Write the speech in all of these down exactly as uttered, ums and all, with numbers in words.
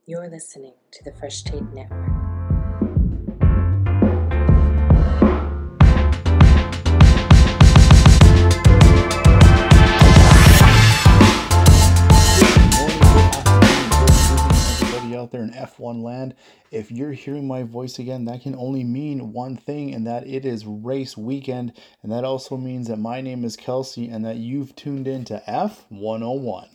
You're listening to the Fresh Take Network. Out there in F one land, if you're hearing my voice again, that can only mean one thing, and that it is race weekend. And that also means that my name is Kelsey and that you've tuned in to F one oh one.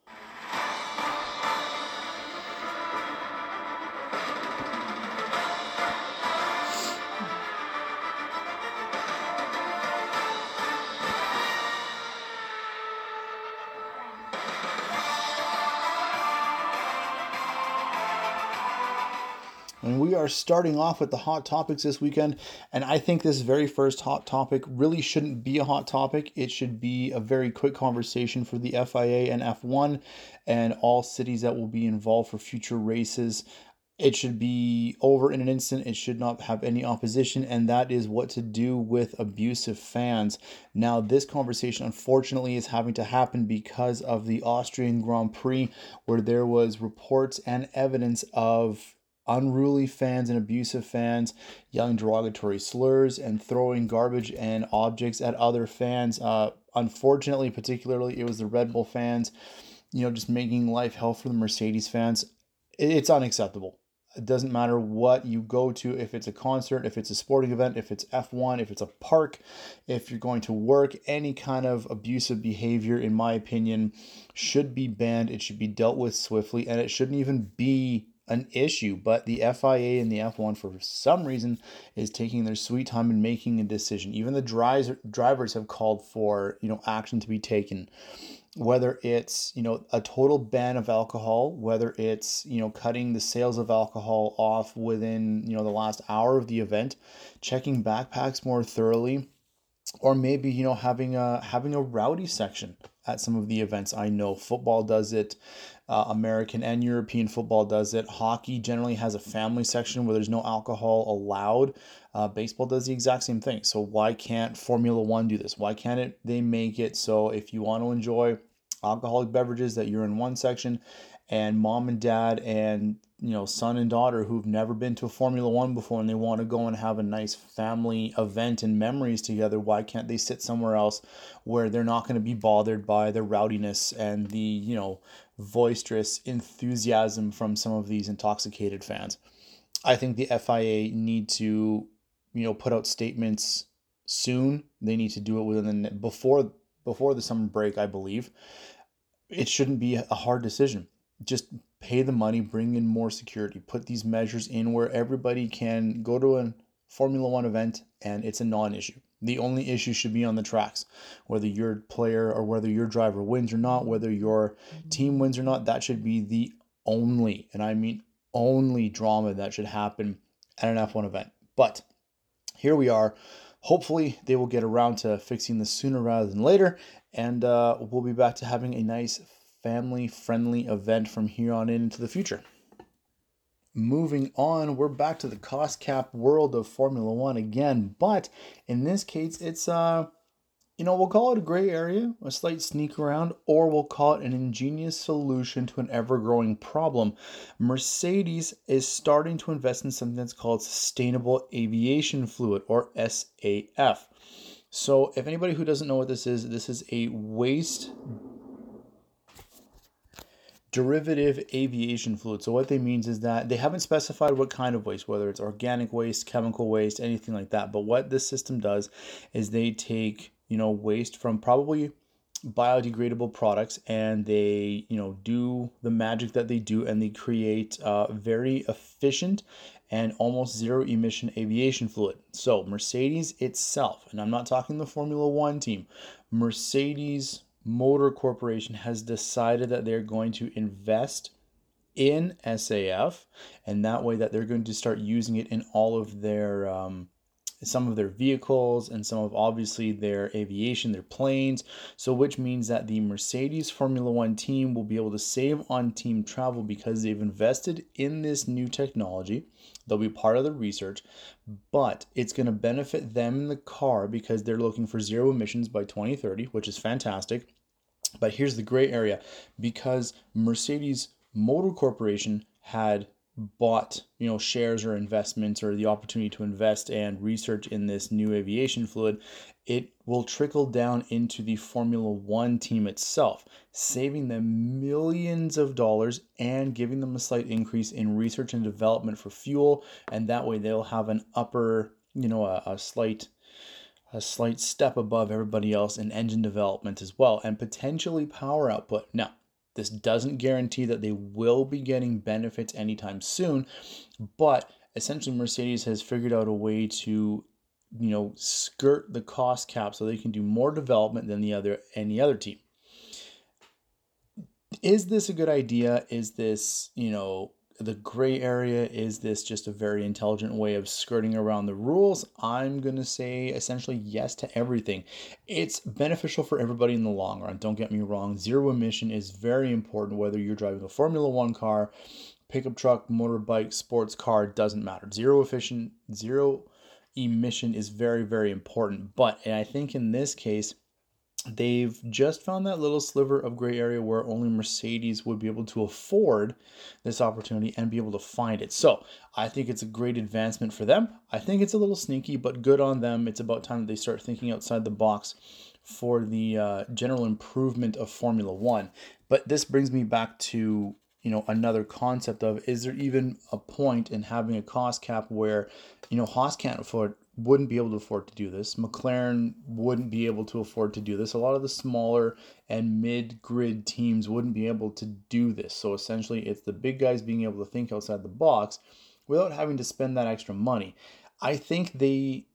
And we are starting off with the hot topics this weekend. And I think this very first hot topic really shouldn't be a hot topic. It should be a very quick conversation for the F I A and F one and all cities that will be involved for future races. It should be over in an instant. It should not have any opposition, and that is what to do with abusive fans. Now, this conversation, unfortunately, is having to happen because of the Austrian Grand Prix, where there was reports and evidence of unruly fans and abusive fans yelling derogatory slurs and throwing garbage and objects at other fans. Uh, unfortunately, particularly, it was the Red Bull fans, you know, just making life hell for the Mercedes fans. It's unacceptable. It doesn't matter what you go to, if it's a concert, if it's a sporting event, if it's F one, if it's a park, if you're going to work, any kind of abusive behavior, in my opinion, should be banned. It should be dealt with swiftly, and it shouldn't even be an issue. But the F I A and the F one, for some reason, is taking their sweet time in making a decision. Even the dri- drivers have called for, you know, action to be taken. Whether it's, you know, a total ban of alcohol, whether it's, you know, cutting the sales of alcohol off within, you know, the last hour of the event, checking backpacks more thoroughly, or maybe, you know, having a having a rowdy section at some of the events. I know football does it, uh, American and European football does it. Hockey generally has a family section where there's no alcohol allowed. Uh, baseball does the exact same thing. So why can't Formula One do this? Why can't it? They make it so if you want to enjoy alcoholic beverages, that you're in one section, and mom and dad and, you know, son and daughter who've never been to a Formula One before and they want to go and have a nice family event and memories together, why can't they sit somewhere else where they're not going to be bothered by the rowdiness and the, you know, boisterous enthusiasm from some of these intoxicated fans? I think the F I A need to, you know, put out statements soon. They need to do it within the before before the summer break, I believe. It shouldn't be a hard decision. Just pay the money, bring in more security, put these measures in where everybody can go to a Formula One event and it's a non-issue. The only issue should be on the tracks. Whether your player or whether your driver wins or not, whether your team wins or not, that should be the only, and I mean only, drama that should happen at an F one event. But here we are. Hopefully they will get around to fixing this sooner rather than later, and uh, we'll be back to having a nice family-friendly event from here on in into the future. Moving on, we're back to the cost cap world of Formula One again, but in this case, it's uh, you know, we'll call it a gray area, a slight sneak around, or we'll call it an ingenious solution to an ever-growing problem. Mercedes is starting to invest in something that's called sustainable aviation fluid, or S A F. So if anybody who doesn't know what this is, this is a waste derivative aviation fluid. So what they means is that they haven't specified what kind of waste, whether it's organic waste, chemical waste, anything like that. But what this system does is they take, you know, waste from probably biodegradable products and they, you know, do the magic that they do and they create uh, very efficient and almost zero emission aviation fluid. So Mercedes itself, and I'm not talking the Formula One team, Mercedes Motor Corporation has decided that they're going to invest in S A F, and that way that they're going to start using it in all of their um, some of their vehicles and some of obviously their aviation, their planes. So which means that the Mercedes Formula One team will be able to save on team travel because they've invested in this new technology. They'll be part of the research, but it's going to benefit them in the car because they're looking for zero emissions by twenty thirty, which is fantastic. But here's the gray area, because Mercedes Motor Corporation had bought, you know, shares or investments or the opportunity to invest and research in this new aviation fluid, it will trickle down into the Formula One team itself, saving them millions of dollars and giving them a slight increase in research and development for fuel. And that way they'll have an upper, you know, a, a slight a slight step above everybody else in engine development as well, and potentially power output. Now, this doesn't guarantee that they will be getting benefits anytime soon, but essentially Mercedes has figured out a way to, you know, skirt the cost cap so they can do more development than the other any other team. Is this a good idea? Is this, you know, the gray area? Is this just a very intelligent way of skirting around the rules? I'm going to say essentially yes to everything. It's beneficial for everybody in the long run. Don't get me wrong. Zero emission is very important, whether you're driving a Formula One car, pickup truck, motorbike, sports car, doesn't matter. Zero efficient, zero emission is very, very important. But and I think in this case, they've just found that little sliver of gray area where only Mercedes would be able to afford this opportunity and be able to find it. So I think it's a great advancement for them. I think it's a little sneaky, but good on them. It's about time that they start thinking outside the box for the uh, general improvement of Formula One. But this brings me back to, you know, another concept of, is there even a point in having a cost cap where, you know, Haas can't afford wouldn't be able to afford to do this. McLaren wouldn't be able to afford to do this. A lot of the smaller and mid-grid teams wouldn't be able to do this. So essentially, it's the big guys being able to think outside the box without having to spend that extra money. I think they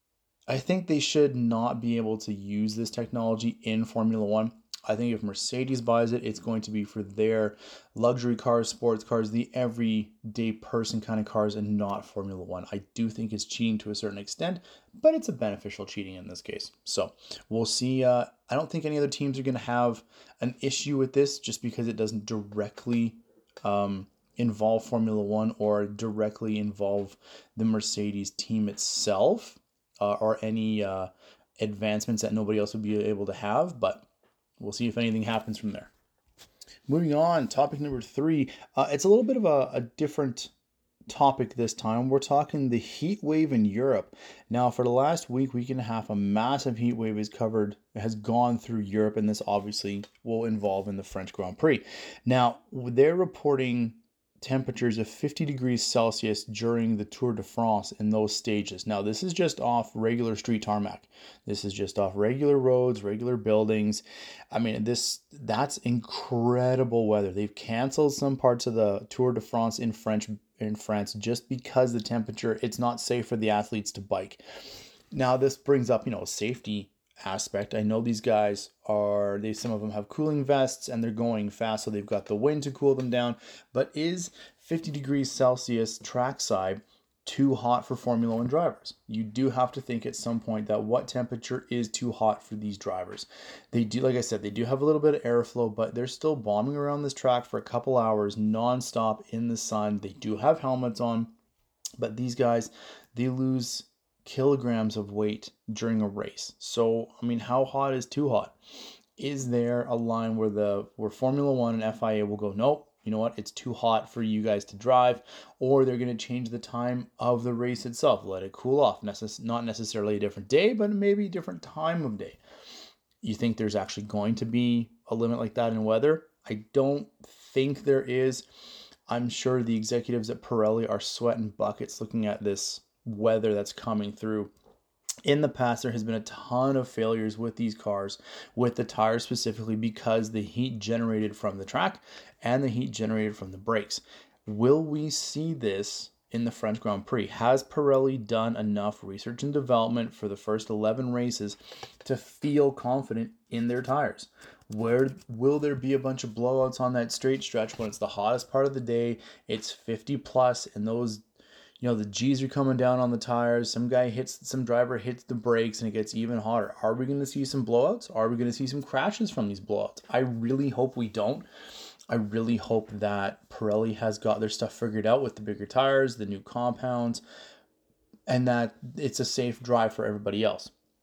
I think they should not be able to use this technology in Formula One. I think if Mercedes buys it, it's going to be for their luxury cars, sports cars, the everyday person kind of cars, and not Formula One. I do think it's cheating to a certain extent, but it's a beneficial cheating in this case. So we'll see. Uh, I don't think any other teams are going to have an issue with this just because it doesn't directly um, involve Formula One or directly involve the Mercedes team itself uh, or any uh, advancements that nobody else would be able to have, but we'll see if anything happens from there. Moving on, topic number three. Uh, it's a little bit of a, a different topic this time. We're talking the heat wave in Europe. Now, for the last week, week and a half, a massive heat wave is covered, has gone through Europe, and this obviously will involve in the French Grand Prix. Now, they're reporting temperatures of fifty degrees Celsius during the Tour de France in those stages. Now, this is just off regular street tarmac. This is just off regular roads, regular buildings. I mean, this that's incredible weather. They've canceled some parts of the Tour de France in French in France just because the temperature, it's not safe for the athletes to bike. Now, this brings up, you know, safety aspect. I know these guys are, they some of them have cooling vests and they're going fast, so they've got the wind to cool them down. But is fifty degrees Celsius trackside too hot for Formula One drivers? You do have to think at some point that what temperature is too hot for these drivers. They do, like I said, they do have a little bit of airflow, but they're still bombing around this track for a couple hours nonstop in the sun. They do have helmets on, but these guys, they lose kilograms of weight during a race. So, I mean, how hot is too hot? Is there a line where the where Formula One and F I A will go, nope, you know what, it's too hot for you guys to drive, or they're going to change the time of the race itself, let it cool off. Necess- not necessarily a different day, but maybe a different time of day. You think there's actually going to be a limit like that in weather? I don't think there is. I'm sure the executives at Pirelli are sweating buckets looking at this weather that's coming through. In the past, there has been a ton of failures with these cars, with the tires specifically, because the heat generated from the track and the heat generated from the brakes. Will we see this in the French Grand Prix? Has Pirelli done enough research and development for the first eleven races to feel confident in their tires? Where will there be a bunch of blowouts on that straight stretch when it's the hottest part of the day? It's fifty plus, and those, you know, the G's are coming down on the tires. Some guy hits, some driver hits the brakes and it gets even hotter. Are we going to see some blowouts? Are we going to see some crashes from these blowouts? I really hope we don't. I really hope that Pirelli has got their stuff figured out with the bigger tires, the new compounds, and that it's a safe drive for everybody else.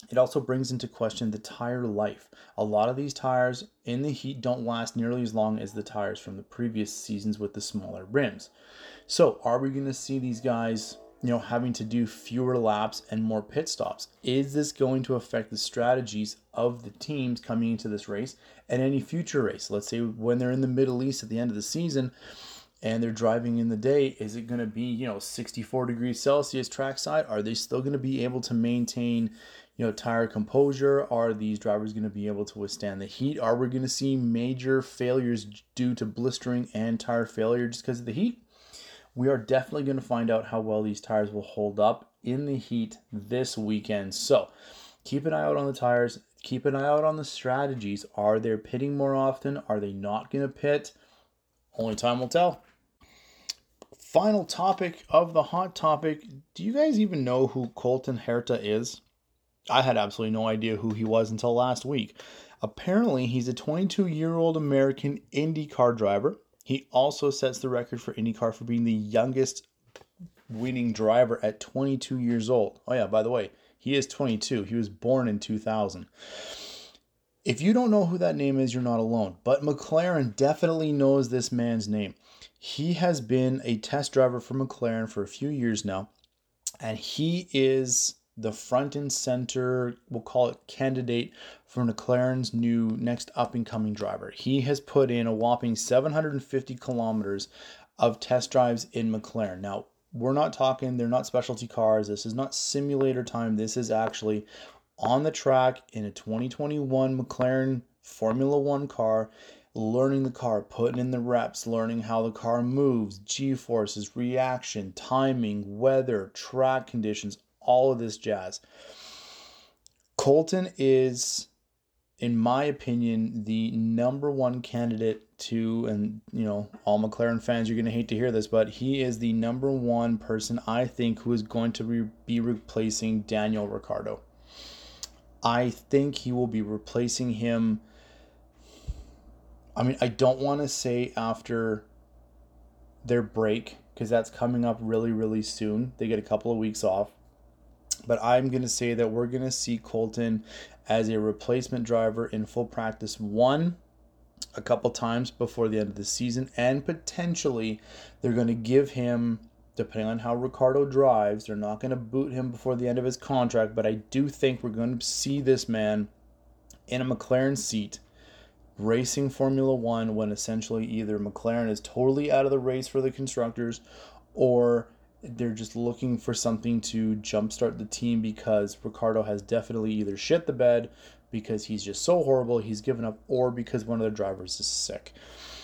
It also brings into question the tire life. A lot of these tires in the heat don't last nearly as long as the tires from the previous seasons with the smaller rims. So are we going to see these guys, you know, having to do fewer laps and more pit stops? Is this going to affect the strategies of the teams coming into this race and any future race? Let's say when they're in the Middle East at the end of the season and they're driving in the day, is it going to be, you know, sixty-four degrees Celsius trackside? Are they still going to be able to maintain, you know, tire composure? Are these drivers going to be able to withstand the heat? Are we going to see major failures due to blistering and tire failure just because of the heat? We are definitely going to find out how well these tires will hold up in the heat this weekend. So keep an eye out on the tires. Keep an eye out on the strategies. Are they pitting more often? Are they not going to pit? Only time will tell. Final topic of the hot topic. Do you guys even know who Colton Herta is? I had absolutely no idea who he was until last week. Apparently, he's a twenty-two-year-old American IndyCar driver. He also sets the record for IndyCar for being the youngest winning driver at twenty-two years old. Oh yeah, by the way, he is twenty-two. He was born in two thousand. If you don't know who that name is, you're not alone. But McLaren definitely knows this man's name. He has been a test driver for McLaren for a few years now, and he is the front and center, we'll call it, candidate for McLaren's new next up-and-coming driver. He has put in a whopping seven hundred fifty kilometers of test drives in McLaren. Now, we're not talking, they're not specialty cars. This is not simulator time. This is actually on the track in a twenty twenty-one McLaren Formula One car, learning the car, putting in the reps, learning how the car moves, G-forces, reaction, timing, weather, track conditions, all of this jazz. Colton is, in my opinion, the number one candidate to, and you know, all McLaren fans, you're going to hate to hear this, but he is the number one person I think who is going to re- be replacing Daniel Ricciardo. I think he will be replacing him. I mean, I don't want to say after their break, because that's coming up really, really soon. They get a couple of weeks off. But I'm going to say that we're going to see Colton as a replacement driver in full practice one a couple times before the end of the season. And potentially they're going to give him, depending on how Ricciardo drives, they're not going to boot him before the end of his contract. But I do think we're going to see this man in a McLaren seat racing Formula One when essentially either McLaren is totally out of the race for the constructors, or they're just looking for something to jumpstart the team because Ricciardo has definitely either shit the bed because he's just so horrible, he's given up, or because one of their drivers is sick.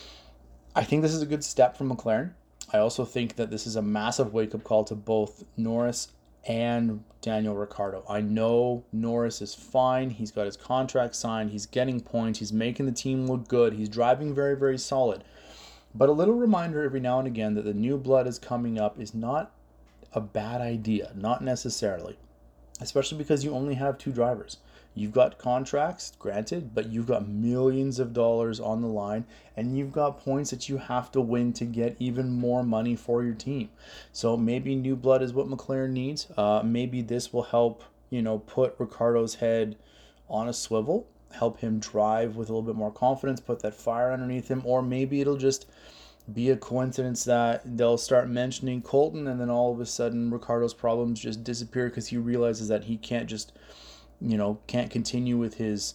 I think this is a good step from McLaren. I also think that this is a massive wake-up call to both Norris and Daniel Ricciardo. I know Norris is fine. He's got his contract signed. He's getting points. He's making the team look good. He's driving very, very solid. But a little reminder every now and again that the new blood is coming up is not a bad idea. Not necessarily. Especially because you only have two drivers. You've got contracts, granted, but you've got millions of dollars on the line, and you've got points that you have to win to get even more money for your team. So maybe new blood is what McLaren needs. Uh, maybe this will help, you know, put Ricciardo's head on a swivel, help him drive with a little bit more confidence, put that fire underneath him, or maybe it'll just be a coincidence that they'll start mentioning Colton, and then all of a sudden Ricciardo's problems just disappear because he realizes that he can't just, you know, can't continue with his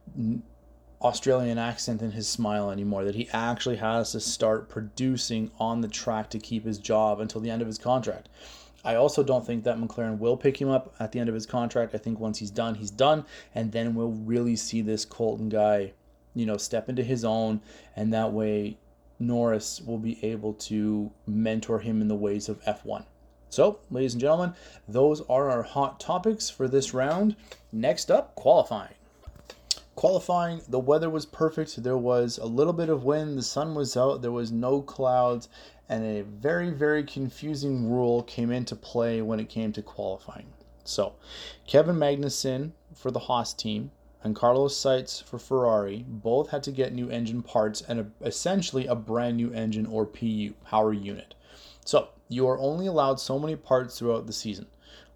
Australian accent and his smile anymore, that he actually has to start producing on the track to keep his job until the end of his contract. I also don't think that McLaren will pick him up at the end of his contract. I think once he's done, he's done, and then we'll really see this Colton guy, you know, step into his own, and that way Norris will be able to mentor him in the ways of F one. So, ladies and gentlemen, those are our hot topics for this round. Next up, qualifying. Qualifying, the weather was perfect. There was a little bit of wind. The sun was out. There was no clouds. And a very, very confusing rule came into play when it came to qualifying. So, Kevin Magnussen for the Haas team and Carlos Sainz for Ferrari both had to get new engine parts and a, essentially a brand new engine or P U, power unit. So, you are only allowed so many parts throughout the season.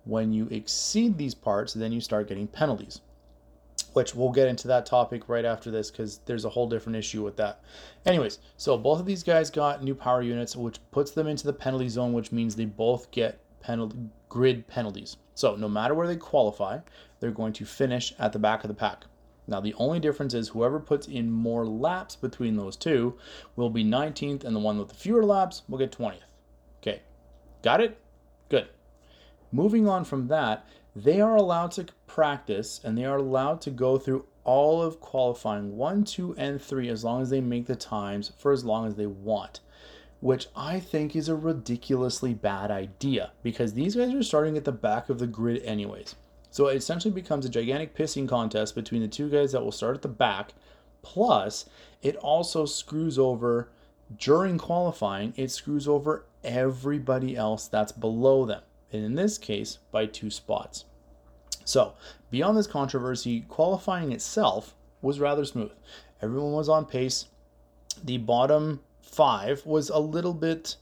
When you exceed these parts, then you start getting penalties, which we'll get into that topic right after this because there's a whole different issue with that. Anyways, so both of these guys got new power units, which puts them into the penalty zone, which means they both get penalty grid penalties. So no matter where they qualify, they're going to finish at the back of the pack. Now, the only difference is whoever puts in more laps between those two will be nineteenth, and the one with the fewer laps will get twentieth. Okay, got it? Good. Moving on from that, they are allowed to practice, and they are allowed to go through all of qualifying one, two, and three as long as they make the times for as long as they want, which I think is a ridiculously bad idea because these guys are starting at the back of the grid anyways. So it essentially becomes a gigantic pissing contest between the two guys that will start at the back. Plus, it also screws over, during qualifying, it screws over everybody else that's below them. And in this case, by two spots. So, beyond this controversy, qualifying itself was rather smooth. Everyone was on pace. The bottom five was a little bit...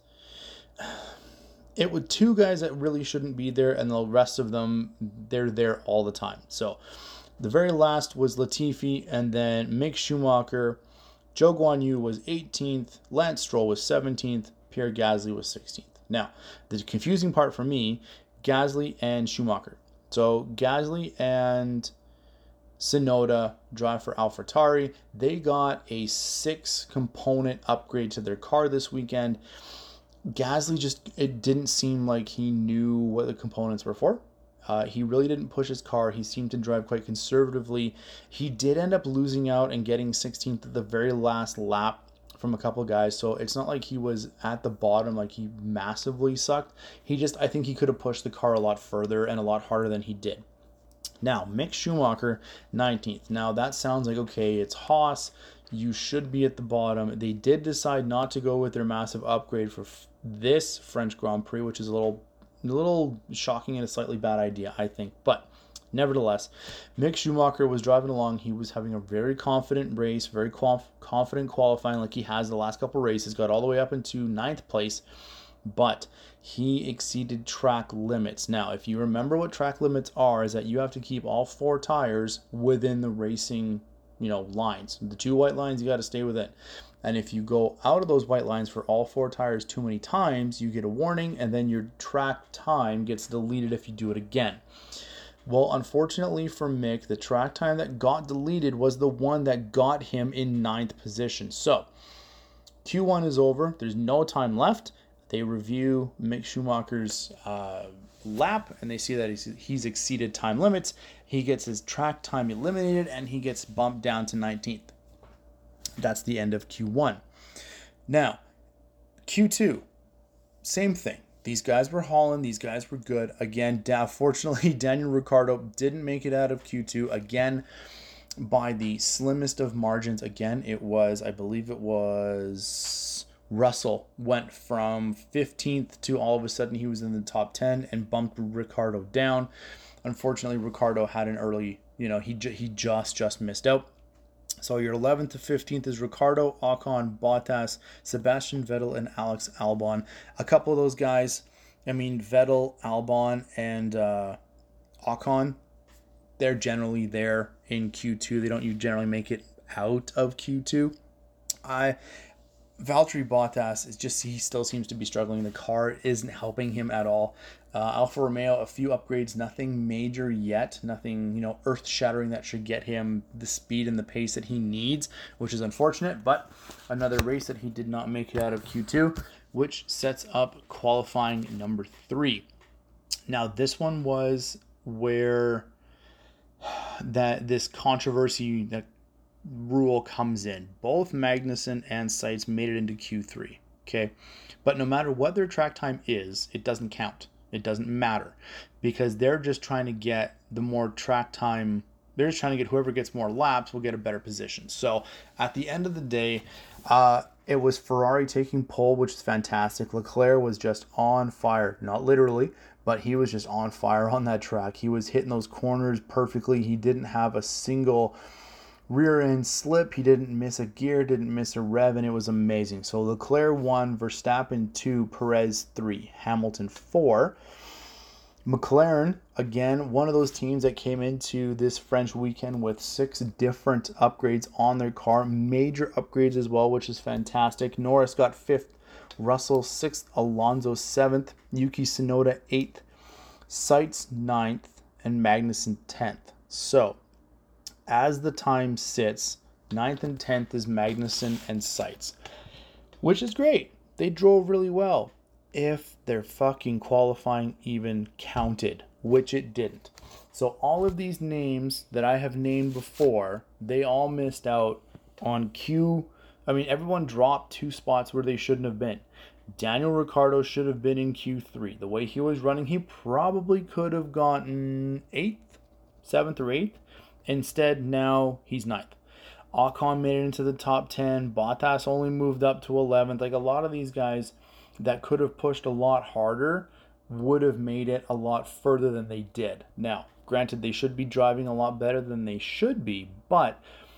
It was two guys that really shouldn't be there, and the rest of them, they're there all the time. So, the very last was Latifi, and then Mick Schumacher. Zhou Guanyu was eighteenth, Lance Stroll was seventeenth, Pierre Gasly was sixteenth. Now, the confusing part for me, Gasly and Schumacher. So, Gasly and Tsunoda drive for AlphaTauri. They got a six-component upgrade to their car this weekend. Gasly just, it didn't seem like he knew what the components were for. Uh, he really didn't push his car. He seemed to drive quite conservatively. He did end up losing out and getting sixteenth at the very last lap from a couple of guys. So it's not like he was at the bottom, like he massively sucked. He just, I think he could have pushed the car a lot further and a lot harder than he did. Now, Mick Schumacher, nineteenth. Now, that sounds like, okay, it's Haas. You should be at the bottom. They did decide not to go with their massive upgrade for f- this French Grand Prix, which is a little, a little shocking and a slightly bad idea, I think. But nevertheless, Mick Schumacher was driving along. He was having a very confident race, very qual- confident qualifying like he has the last couple races. Got all the way up into ninth place, but he exceeded track limits. Now, if you remember what track limits are, is that you have to keep all four tires within the racing, you know, lines. The two white lines you got to stay within. And if you go out of those white lines for all four tires too many times, you get a warning, and then your track time gets deleted if you do it again. Well, unfortunately for Mick, the track time that got deleted was the one that got him in ninth position. So, Q one is over. There's no time left. They review Mick Schumacher's uh, lap, and they see that he's, he's exceeded time limits. He gets his track time eliminated, and he gets bumped down to nineteenth. That's the end of Q one. Now, Q two, same thing. These guys were hauling. These guys were good. Again, fortunately, Daniel Ricciardo didn't make it out of Q two. Again, by the slimmest of margins. Again, it was, I believe it was Russell went from fifteenth to all of a sudden he was in the top ten and bumped Ricciardo down. Unfortunately, Ricciardo had an early, you know, he, he just, just missed out. So your eleventh to fifteenth is Ricciardo, Ocon, Bottas, Sebastian Vettel, and Alex Albon. A couple of those guys, I mean, Vettel, Albon, and uh, Ocon, they're generally there in Q two. They don't generally make it out of Q two. I, Valtteri Bottas is just, he still seems to be struggling. The car isn't helping him at all. Uh, Alfa Romeo, a few upgrades, nothing major yet, nothing, you know, earth-shattering that should get him the speed and the pace that he needs, which is unfortunate, but another race that he did not make it out of Q two, which sets up qualifying number three. Now, this one was where that this controversy, that rule comes in. Both Magnussen and Seitz made it into Q three, okay? But no matter what their track time is, it doesn't count. It doesn't matter because they're just trying to get the more track time. They're just trying to get whoever gets more laps will get a better position. So at the end of the day, uh, it was Ferrari taking pole, which is fantastic. Leclerc was just on fire, not literally, but he was just on fire on that track. He was hitting those corners perfectly. He didn't have a single rear end slip. He didn't miss a gear, didn't miss a rev, and it was amazing. So Leclerc one, Verstappen two, Perez three, Hamilton four. McLaren, again, one of those teams that came into this French weekend with six different upgrades on their car, major upgrades as well, which is fantastic. Norris got fifth, Russell sixth, Alonso seventh, Yuki Tsunoda eighth, Seitz ninth, and Magnussen tenth. So, as the time sits, ninth and tenth is Magnussen and Seitz, which is great. They drove really well. If their fucking qualifying even counted, which it didn't. So all of these names that I have named before, they all missed out on Q. I mean, everyone dropped two spots where they shouldn't have been. Daniel Ricciardo should have been in Q three. The way he was running, he probably could have gotten eighth, seventh or eighth. Instead, now he's ninth. Ocon made it into the top ten. Bottas only moved up to eleventh. Like a lot of these guys that could have pushed a lot harder would have made it a lot further than they did. Now, granted, they should be driving a lot better than they should be, but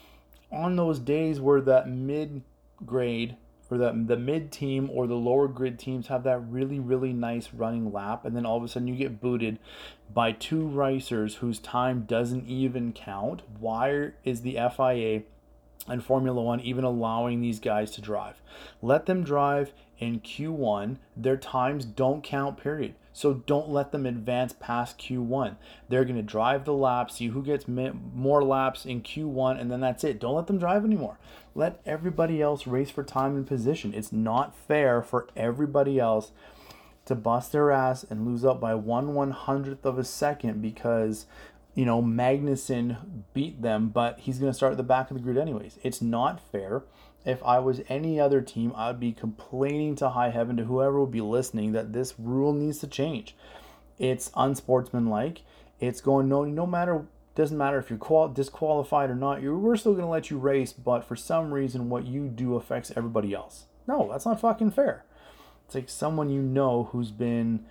on those days where that mid-grade or the, the mid-team or the lower grid teams have that really, really nice running lap, and then all of a sudden you get booted by two racers whose time doesn't even count, why is the F I A and Formula One even allowing these guys to drive? Let them drive in Q one. Their times don't count, period. So don't let them advance past Q one. They're going to drive the laps, see who gets more laps in Q one, and then that's it. Don't let them drive anymore. Let everybody else race for time and position. It's not fair for everybody else to bust their ass and lose out by one one hundredth of a second because, you know, Magnussen beat them, but he's going to start at the back of the grid anyways. It's not fair. If I was any other team, I'd be complaining to high heaven to whoever will be listening that this rule needs to change. It's unsportsmanlike. It's going, no, no matter, doesn't matter if you're qual- disqualified or not, you're, we're still going to let you race, but for some reason what you do affects everybody else. No, that's not fucking fair. It's like someone you know who's been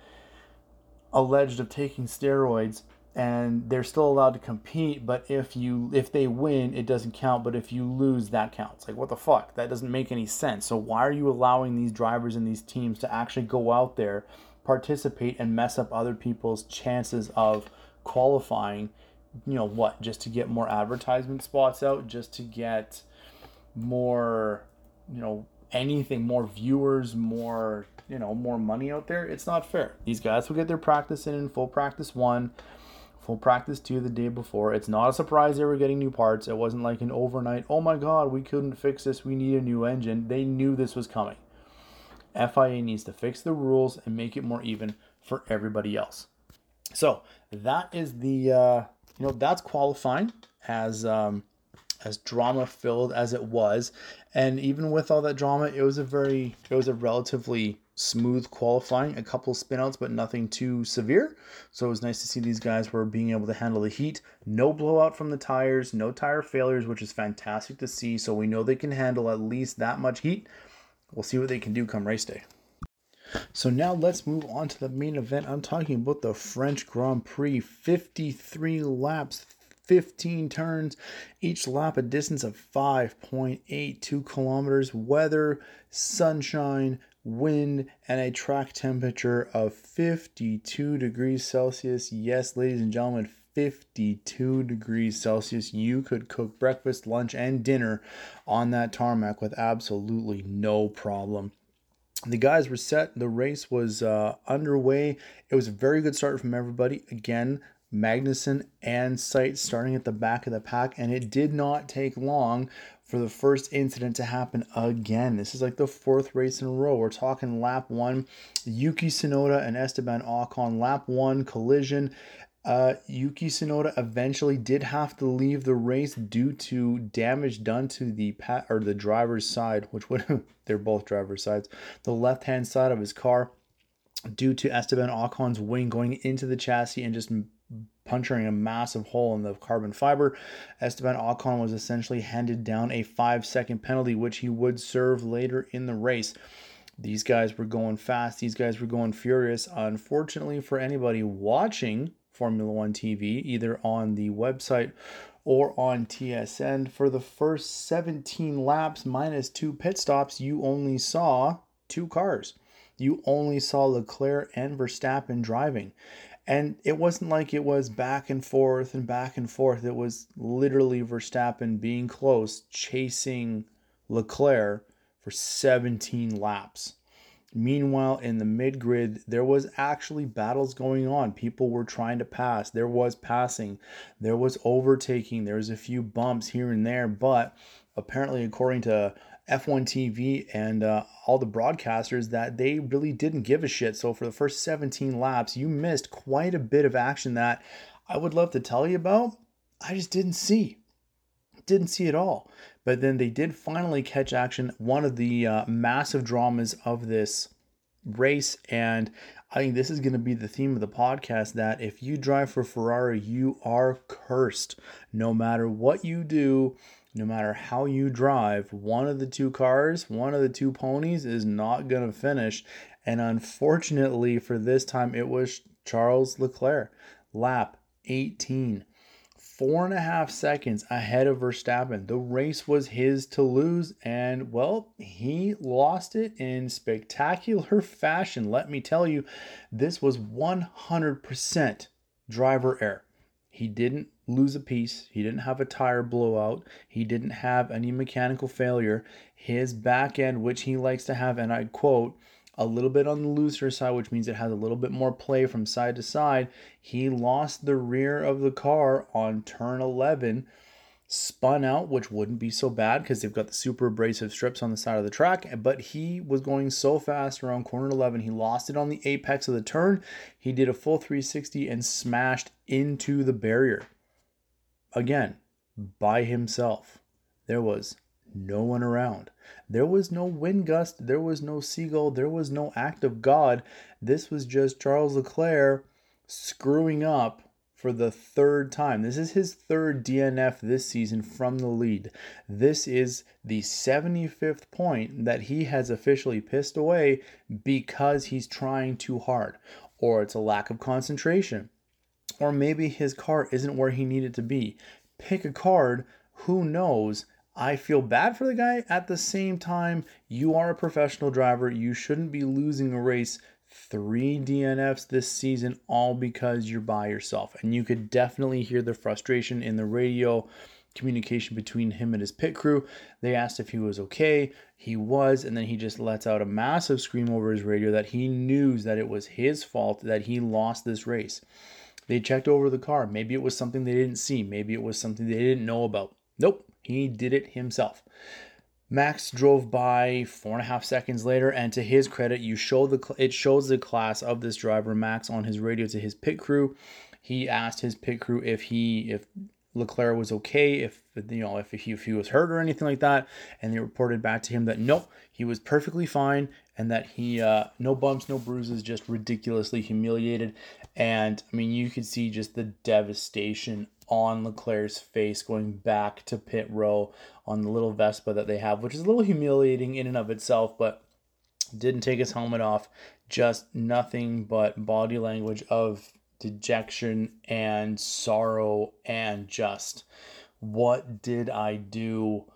alleged of taking steroids and they're still allowed to compete, but if you if they win, it doesn't count, but if you lose, that counts. Like, what the fuck? That doesn't make any sense. So why are you allowing these drivers and these teams to actually go out there, participate, and mess up other people's chances of qualifying? You know what? Just to get more advertisement spots out, just to get more, you know, anything, more viewers, more, you know, more money out there. It's not fair. These guys will get their practice in in full practice one, full practice two the day before. It's not a surprise they were getting new parts. It wasn't like an overnight, oh my god, we couldn't fix this, we need a new engine. They knew this was coming. F I A needs to fix the rules and make it more even for everybody else. So that is the, uh, you know, that's qualifying as um, as drama filled as it was. And even with all that drama, it was a very, it was a relatively smooth qualifying, a couple spinouts, but nothing too severe. So it was nice to see these guys were being able to handle the heat. No blowout from the tires, no tire failures, which is fantastic to see. So we know they can handle at least that much heat. We'll see what they can do come race day. So now let's move on to the main event. I'm talking about the French Grand Prix. fifty-three laps, fifteen turns, each lap a distance of five point eight two kilometers. Weather, sunshine, wind, and a track temperature of fifty-two degrees Celsius. Yes, ladies and gentlemen, fifty-two degrees Celsius. You could cook breakfast, lunch, and dinner on that tarmac with absolutely no problem. The guys were set. The race was uh, underway. It was a very good start from everybody. Again, Magnussen and Seitz starting at the back of the pack, and it did not take long for the first incident to happen again. This is like the fourth race in a row. We're talking lap one, Yuki Tsunoda and Esteban Ocon. Lap one collision. Uh, Yuki Tsunoda eventually did have to leave the race due to damage done to the pat or the driver's side, which would they're both driver's sides, the left-hand side of his car, due to Esteban Ocon's wing going into the chassis and just puncturing a massive hole in the carbon fiber. Esteban Ocon was essentially handed down a five-second penalty, which he would serve later in the race. These guys were going fast. These guys were going furious. Unfortunately for anybody watching Formula One T V, either on the website or on T S N, for the first seventeen laps minus two pit stops, you only saw two cars. You only saw Leclerc and Verstappen driving. And it wasn't like it was back and forth and back and forth. It was literally Verstappen being close, chasing Leclerc for seventeen laps. Meanwhile, in the mid-grid, there was actually battles going on. People were trying to pass. There was passing. There was overtaking. There was a few bumps here and there. But apparently, according to F one T V and uh, all the broadcasters, that they really didn't give a shit. So for the first seventeen laps, you missed quite a bit of action that I would love to tell you about. I just didn't see. Didn't see it all. But then they did finally catch action. One of the uh, massive dramas of this race, and I think this is going to be the theme of the podcast, that if you drive for Ferrari, you are cursed. No matter what you do, no matter how you drive, one of the two cars, one of the two ponies is not going to finish. And unfortunately for this time, it was Charles Leclerc. Lap eighteen. Four and a half seconds ahead of Verstappen. The race was his to lose, and well, he lost it in spectacular fashion. Let me tell you, this was one hundred percent driver error. He didn't lose a piece. He didn't have a tire blowout. He didn't have any mechanical failure. His back end, which he likes to have, and I quote, a little bit on the looser side, which means it has a little bit more play from side to side. He lost the rear of the car on turn eleven, spun out, which wouldn't be so bad because they've got the super abrasive strips on the side of the track, but he was going so fast around corner eleven, he lost it on the apex of the turn. He did a full three sixty and smashed into the barrier. Again, by himself. There was no one around. There was no wind gust. There was no seagull. There was no act of God. This was just Charles Leclerc screwing up for the third time. This is his third D N F this season from the lead. This is the seventy-fifth point that he has officially pissed away because he's trying too hard, or it's a lack of concentration, or maybe his car isn't where he needed to be. Pick a card. Who knows? I feel bad for the guy. At the same time, you are a professional driver. You shouldn't be losing a race. Three D N Fs this season, all because you're by yourself. And you could definitely hear the frustration in the radio communication between him and his pit crew. They asked if he was okay. He was, and then he just lets out a massive scream over his radio that he knew that it was his fault that he lost this race. They checked over the car. Maybe it was something they didn't see. Maybe it was something they didn't know about. Nope. He did it himself. Max drove by four and a half seconds later, and to his credit, you show the it shows the class of this driver, Max, on his radio to his pit crew. He asked his pit crew if he if Leclerc was okay, if you know if he, if he was hurt or anything like that, and they reported back to him that nope, he was perfectly fine, and that he uh, no bumps, no bruises, just ridiculously humiliated. And I mean, you could see just the devastation on Leclerc's face going back to pit row on the little Vespa that they have, which is a little humiliating in and of itself, but didn't take his helmet off. Just nothing but body language of dejection and sorrow and just, what did I do?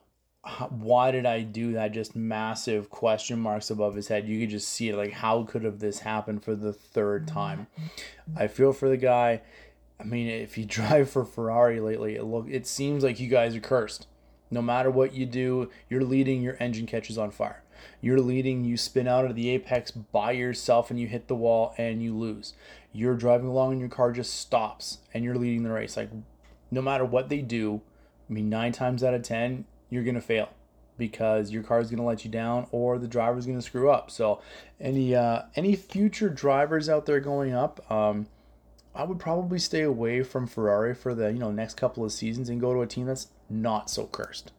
Why did I do that? Just massive question marks above his head. You could just see it, like, how could have this happened for the third time? I feel for the guy. I mean, if you drive for Ferrari lately, it look it seems like you guys are cursed. No matter what you do, you're leading, your engine catches on fire. You're leading, you spin out of the apex by yourself and you hit the wall and you lose. You're driving along and your car just stops and you're leading the race. Like, no matter what they do, I mean, nine times out of ten, you're going to fail because your car is going to let you down or the driver is going to screw up. So any uh, any future drivers out there going up, um, I would probably stay away from Ferrari for the you know next couple of seasons and go to a team that's not so cursed.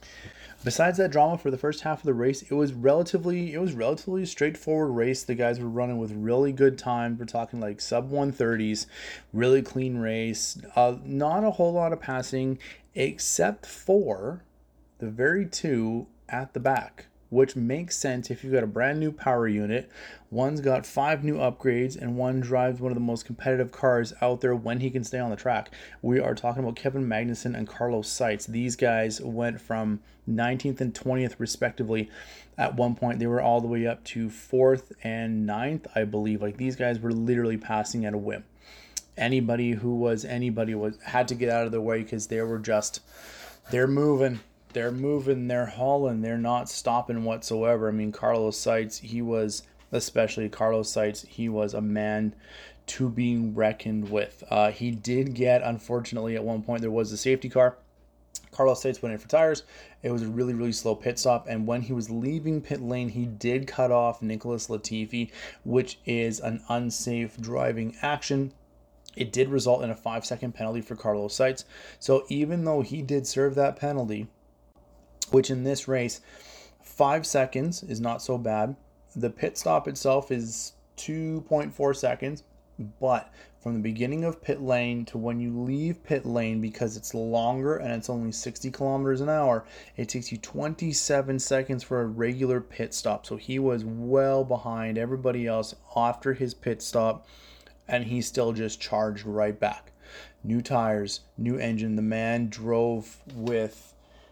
Besides that drama for the first half of the race, it was relatively it was relatively straightforward race. The guys were running with really good time. We're talking like sub one thirties, really clean race. Uh, not a whole lot of passing except for the very two at the back, which makes sense if you've got a brand new power unit. One's got five new upgrades, and one drives one of the most competitive cars out there when he can stay on the track. We are talking about Kevin Magnussen and Carlos Sainz. These guys went from nineteenth and twentieth respectively. At one point, they were all the way up to fourth and ninth, I believe. Like, these guys were literally passing at a whim. Anybody who was anybody was had to get out of their way because they were just they're moving. They're moving, they're hauling, they're not stopping whatsoever. I mean, Carlos Sainz, he was, especially Carlos Sainz, he was a man to be reckoned with. Uh, he did get, unfortunately, at one point, there was a safety car. Carlos Sainz went in for tires. It was a really, really slow pit stop. And when he was leaving pit lane, he did cut off Nicholas Latifi, which is an unsafe driving action. It did result in a five second penalty for Carlos Sainz. So even though he did serve that penalty, which in this race, five seconds is not so bad. The pit stop itself is two point four seconds, but from the beginning of pit lane to when you leave pit lane, because it's longer and it's only sixty kilometers an hour, it takes you twenty-seven seconds for a regular pit stop. So he was well behind everybody else after his pit stop, and he still just charged right back. New tires, new engine. The man drove with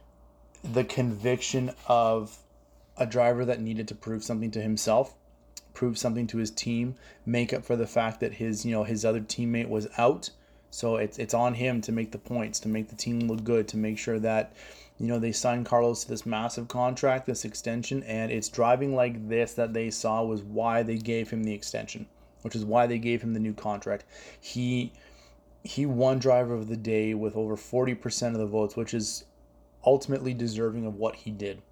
the conviction of a driver that needed to prove something to himself, prove something to his team, make up for the fact that his, you know, his other teammate was out. So it's it's on him to make the points, to make the team look good, to make sure that, you know, they signed Carlos to this massive contract, this extension, and it's driving like this that they saw was why they gave him the extension, which is why they gave him the new contract. He he won driver of the day with over forty percent of the votes, which is ultimately deserving of what he did.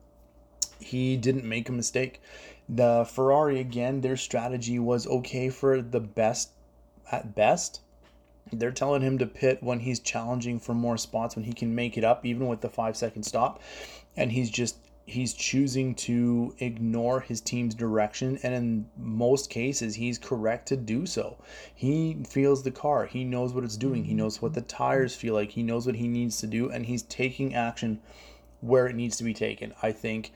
He didn't make a mistake. The Ferrari, again, their strategy was okay for the best at best. They're telling him to pit when he's challenging for more spots, when he can make it up, even with the five second stop. And he's just, he's choosing to ignore his team's direction. And in most cases, he's correct to do so. He feels the car. He knows what it's doing. He knows what the tires feel like. He knows what he needs to do. And he's taking action where it needs to be taken. I think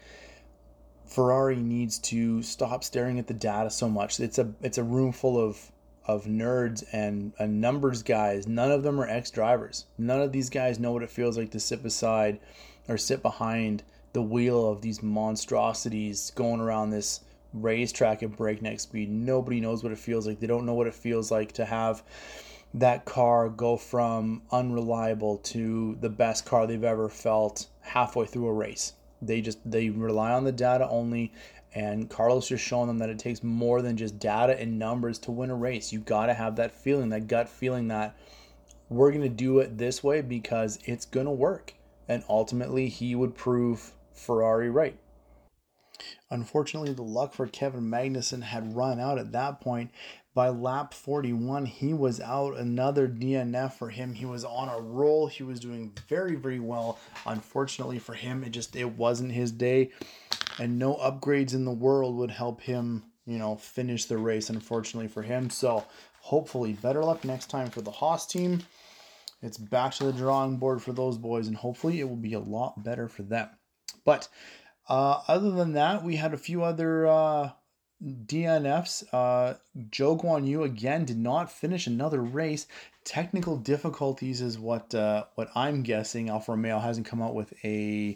Ferrari needs to stop staring at the data so much. It's a it's a room full of of nerds and, and numbers guys. None of them are ex-drivers. None of these guys know what it feels like to sit beside or sit behind the wheel of these monstrosities going around this racetrack at breakneck speed. Nobody knows what it feels like. They don't know what it feels like to have that car go from unreliable to the best car they've ever felt halfway through a race. They just they rely on the data only, and Carlos just showing them that it takes more than just data and numbers to win a race. You got to have that feeling, that gut feeling that we're going to do it this way because it's going to work. And ultimately, he would prove Ferrari right. Unfortunately, the luck for Kevin Magnussen had run out at that point. By lap forty-one, he was out. Another D N F for him. He was on a roll. He was doing very, very well. Unfortunately for him, it just it wasn't his day, and no upgrades in the world would help him, you know, finish the race. Unfortunately for him, so hopefully better luck next time for the Haas team. It's back to the drawing board for those boys, and hopefully it will be a lot better for them. But uh, other than that, we had a few other uh, D N Fs. Uh, Zhou Guanyu again did not finish another race. Technical difficulties is what uh, what I'm guessing. Alfa Romeo hasn't come out with a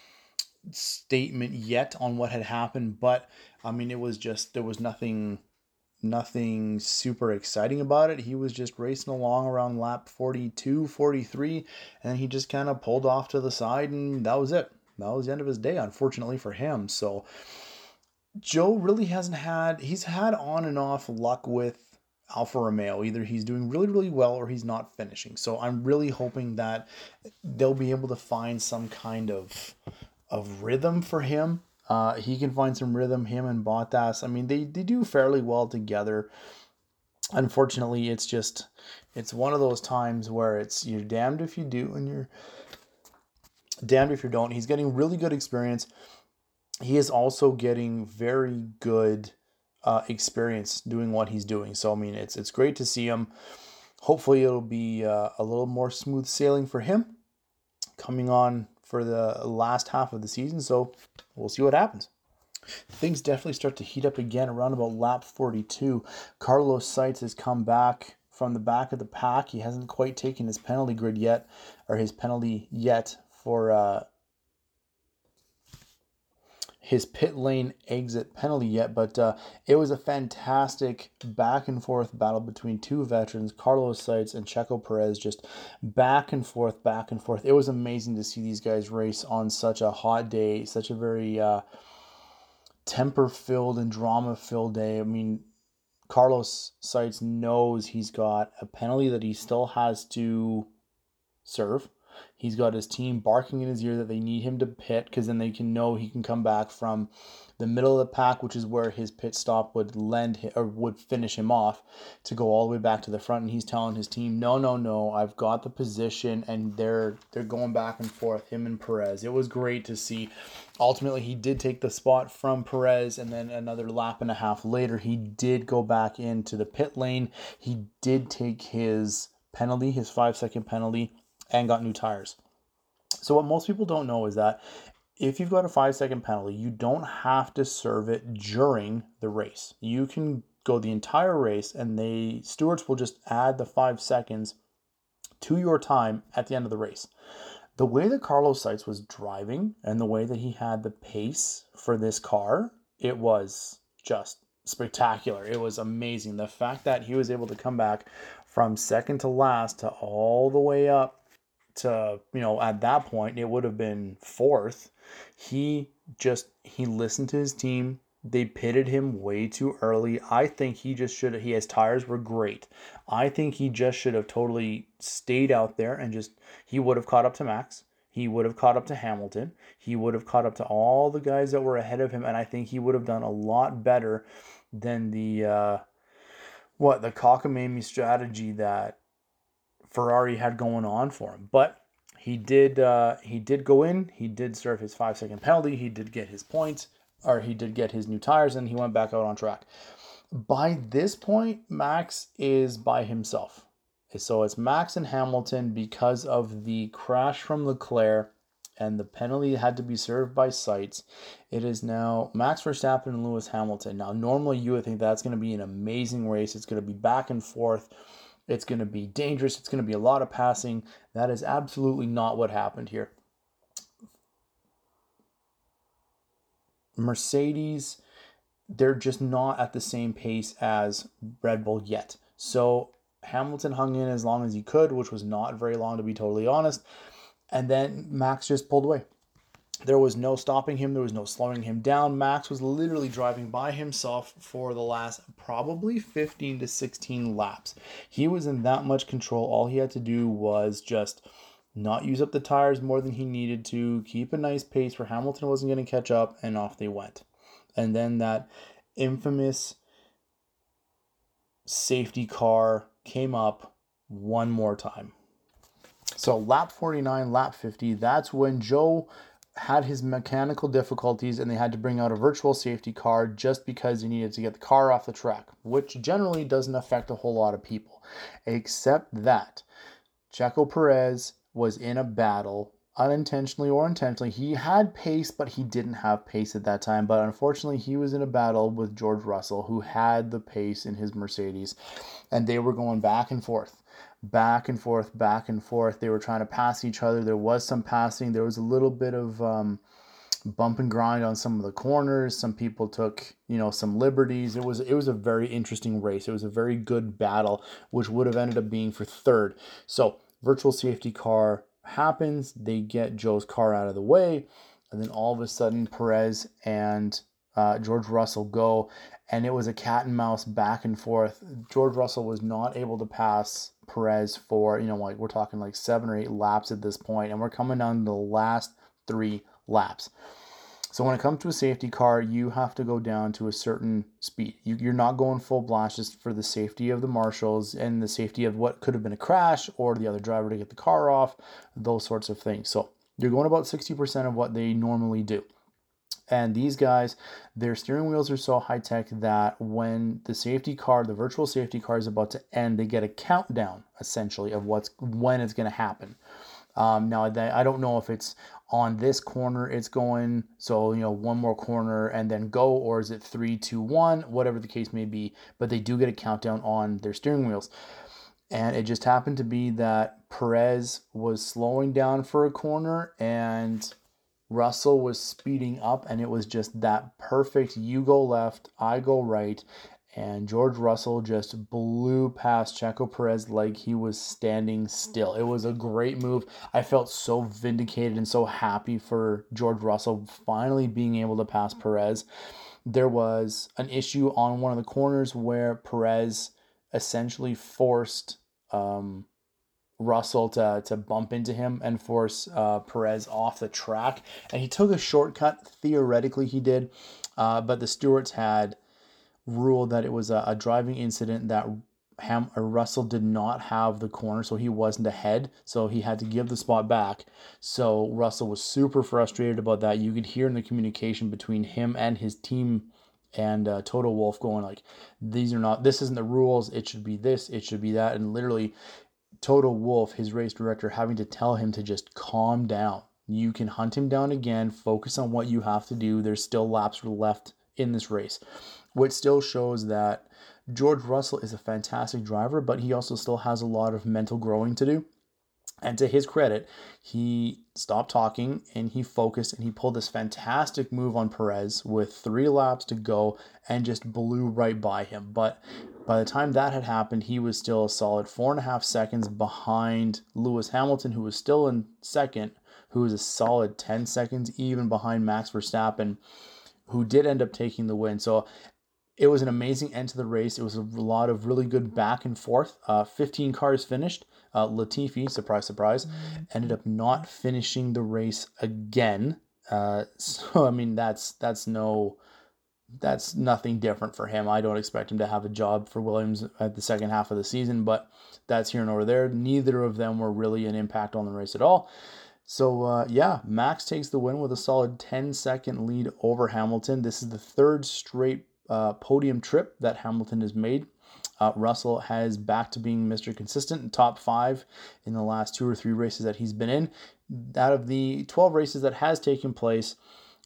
statement yet on what had happened, but I mean, it was just there was nothing nothing super exciting about it. He was just racing along around lap forty-two, forty-three, and then he just kind of pulled off to the side, and that was it. That was the end of his day, unfortunately for him. So Zhou really hasn't had, he's had on and off luck with Alfa Romeo. Either he's doing really, really well or he's not finishing. So I'm really hoping that they'll be able to find some kind of of rhythm for him. Uh, he can find some rhythm, him and Bottas. I mean, they, they do fairly well together. Unfortunately, it's just, it's one of those times where it's, you're damned if you do and you're damned if you don't. He's getting really good experience. He is also getting very good uh, experience doing what he's doing. So, I mean, it's it's great to see him. Hopefully, it'll be uh, a little more smooth sailing for him coming on for the last half of the season. So, we'll see what happens. Things definitely start to heat up again around about lap forty-two. Carlos Sainz has come back from the back of the pack. He hasn't quite taken his penalty grid yet, or his penalty yet for uh, his pit lane exit penalty yet, but uh, it was a fantastic back and forth battle between two veterans, Carlos Sainz and Checo Perez, just back and forth, back and forth. It was amazing to see these guys race on such a hot day, such a very uh, temper-filled and drama-filled day. I mean, Carlos Sainz knows he's got a penalty that he still has to serve. He's got his team barking in his ear that they need him to pit because then they can know he can come back from the middle of the pack, which is where his pit stop would lend him, or would finish him off, to go all the way back to the front. And he's telling his team, no, no, no, I've got the position, and they're they're going back and forth, him and Perez. It was great to see. Ultimately, he did take the spot from Perez, and then another lap and a half later, he did go back into the pit lane. He did take his penalty, his five-second penalty, and got new tires. So what most people don't know is that if you've got a five second penalty, you don't have to serve it during the race. You can go the entire race and the stewards will just add the five seconds to your time at the end of the race. The way that Carlos Sainz was driving and the way that he had the pace for this car, it was just spectacular. It was amazing. The fact that he was able to come back from second to last to all the way up to, you know, at that point, it would have been fourth. He just, he listened to his team. They pitted him way too early. I think he just should have, he, his tires were great. I think he just should have totally stayed out there and just, he would have caught up to Max. He would have caught up to Hamilton. He would have caught up to all the guys that were ahead of him. And I think he would have done a lot better than the, uh, what, the cockamamie strategy that Ferrari had going on for him. But he did uh, he did go in, he did serve his five second penalty, he did get his points, or he did get his new tires, and he went back out on track. By this point, Max is by himself. So it's Max and Hamilton because of the crash from Leclerc and the penalty had to be served by Sainz. It is now Max Verstappen and Lewis Hamilton. Now, normally you would think that's going to be an amazing race. It's going to be back and forth. It's going to be dangerous. It's going to be a lot of passing. That is absolutely not what happened here. Mercedes, they're just not at the same pace as Red Bull yet. So Hamilton hung in as long as he could, which was not very long to be totally honest. And then Max just pulled away. There was no stopping him. There was no slowing him down. Max was literally driving by himself for the last probably fifteen to sixteen laps. He was in that much control. All he had to do was just not use up the tires more than he needed to, keep a nice pace where Hamilton wasn't going to catch up, and off they went. And then that infamous safety car came up one more time. So lap forty-nine, lap fifty, that's when Joe had his mechanical difficulties and they had to bring out a virtual safety car just because they needed to get the car off the track, which generally doesn't affect a whole lot of people, except that Checo Perez was in a battle, unintentionally or intentionally. He had pace, but he didn't have pace at that time. But unfortunately, he was in a battle with George Russell, who had the pace in his Mercedes, and they were going back and forth. Back and forth, back and forth. They were trying to pass each other. There was some passing. There was a little bit of um, bump and grind on some of the corners. Some people took, you know, some liberties. It was it was a very interesting race. It was a very good battle, which would have ended up being for third. So virtual safety car happens. They get Joe's car out of the way, and then all of a sudden Perez and uh, George Russell go, and it was a cat and mouse back and forth. George Russell was not able to pass Perez for, you know, like we're talking like seven or eight laps at this point, and we're coming down to the last three laps. So when it comes to a safety car, you have to go down to a certain speed. You, you're not going full blast just for the safety of the marshals and the safety of what could have been a crash or the other driver to get the car off, those sorts of things. So you're going about sixty percent of what they normally do. And these guys, their steering wheels are so high-tech that when the safety car, the virtual safety car is about to end, they get a countdown, essentially, of what's when it's going to happen. Um, now, I don't know if it's on this corner it's going, so, you know, one more corner and then go, or is it three, two, one, whatever the case may be. But they do get a countdown on their steering wheels. And it just happened to be that Perez was slowing down for a corner, and Russell was speeding up, and it was just that perfect you go left, I go right, and George Russell just blew past Checo Perez like he was standing still. It was a great move. I felt so vindicated and so happy for George Russell finally being able to pass Perez. There was an issue on one of the corners where Perez essentially forced um, Russell to, to bump into him and force uh, Perez off the track. And he took a shortcut. Theoretically, he did. Uh, but the stewards had ruled that it was a, a driving incident, that Ham or Russell did not have the corner, so he wasn't ahead. So he had to give the spot back. So Russell was super frustrated about that. You could hear in the communication between him and his team and uh, Toto Wolff going like, these are not, this isn't the rules. It should be this, it should be that. And literally Toto Wolff, his race director, having to tell him to just calm down. You can hunt him down again. Focus on what you have to do. There's still laps left in this race, which still shows that George Russell is a fantastic driver, but he also still has a lot of mental growing to do. And to his credit, he stopped talking and he focused and he pulled this fantastic move on Perez with three laps to go and just blew right by him. But by the time that had happened, he was still a solid four and a half seconds behind Lewis Hamilton, who was still in second, who was a solid ten seconds even behind Max Verstappen, who did end up taking the win. So it was an amazing end to the race. It was a lot of really good back and forth. Uh, fifteen cars finished. Uh, Latifi, surprise, surprise, ended up not finishing the race again. Uh, so I mean, that's that's no, that's nothing different for him. I don't expect him to have a job for Williams at the second half of the season, but that's here and over there. Neither of them were really an impact on the race at all. So uh, yeah, Max takes the win with a solid ten second lead over Hamilton. This is the third straight uh, podium trip that Hamilton has made. Uh, Russell has back to being Mister Consistent, top five in the last two or three races that he's been in. Out of the twelve races that has taken place,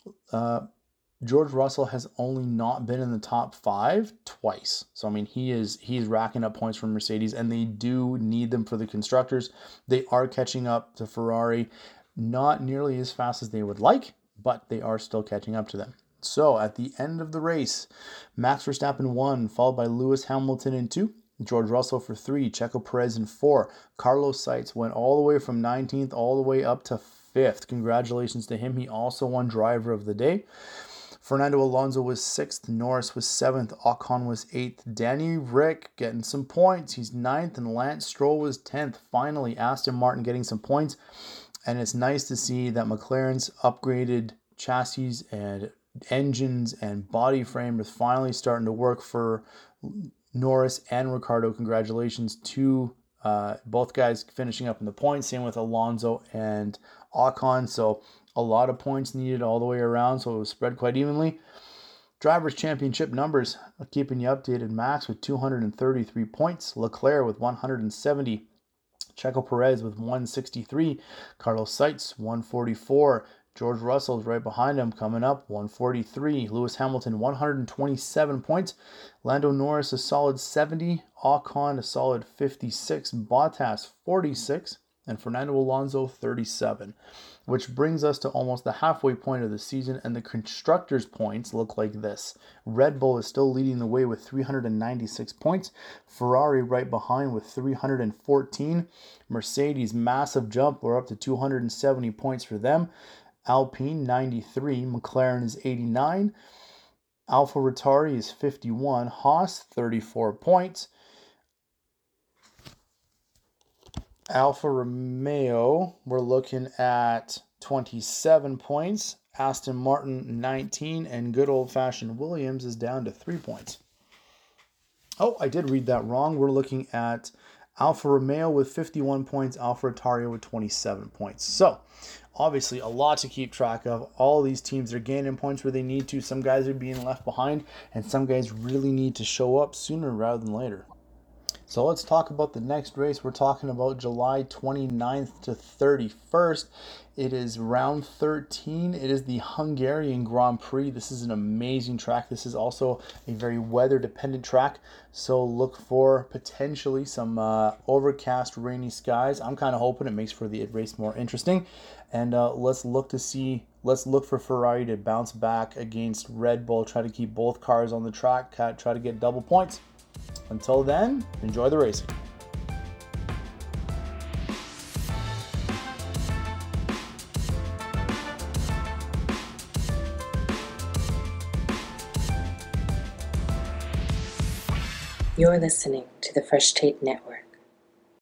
uh, George Russell has only not been in the top five twice. So I mean, he is he's racking up points from Mercedes, and they do need them for the constructors. They are catching up to Ferrari, not nearly as fast as they would like, but they are still catching up to them. So at the end of the race, Max Verstappen won, followed by Lewis Hamilton in two, George Russell for three, Checo Perez in four. Carlos Sainz went all the way from nineteenth all the way up to fifth. Congratulations to him. He also won Driver of the Day. Fernando Alonso was sixth, Norris was seventh, Ocon was eighth, Danny Rick getting some points, he's ninth, and Lance Stroll was tenth. Finally, Aston Martin getting some points, and it's nice to see that McLaren's upgraded chassis and engines and body frame is finally starting to work for Norris and Ricciardo. Congratulations to uh, both guys finishing up in the points. Same with Alonso and Ocon. So a lot of points needed all the way around. So it was spread quite evenly. Drivers' Championship numbers, keeping you updated. Max with two hundred thirty-three points. Leclerc with one hundred seventy. Checo Perez with one hundred sixty-three. Carlos Sainz one hundred forty-four. George Russell's right behind him, coming up, one hundred forty-three. Lewis Hamilton, one hundred twenty-seven points. Lando Norris, a solid seventy. Ocon, a solid fifty-six. Bottas, forty-six. And Fernando Alonso, thirty-seven. Which brings us to almost the halfway point of the season, and the constructors' points look like this. Red Bull is still leading the way with three hundred ninety-six points. Ferrari right behind with three hundred fourteen. Mercedes, massive jump. We're up to two hundred seventy points for them. Alpine, ninety-three. McLaren is eighty-nine. AlphaTauri is fifty-one. Haas, thirty-four points. Alfa Romeo, we're looking at twenty-seven points. Aston Martin, nineteen. And good old-fashioned Williams is down to three points. Oh, I did read that wrong. We're looking at Alfa Romeo with fifty-one points, AlphaTauri with twenty-seven points. So, obviously, a lot to keep track of. All these teams are gaining points where they need to. Some guys are being left behind, and some guys really need to show up sooner rather than later. So let's talk about the next race. We're talking about July twenty-ninth to thirty-first. It is round thirteen. It is the Hungarian Grand Prix. This is an amazing track. This is also a very weather-dependent track. So look for potentially some uh, overcast, rainy skies. I'm kind of hoping it makes for the race more interesting. And uh, let's look to see Let's look for Ferrari to bounce back against Red Bull, try to keep both cars on the track, try to get double points. Until then, enjoy the racing. You're listening to the Fresh Tape Network.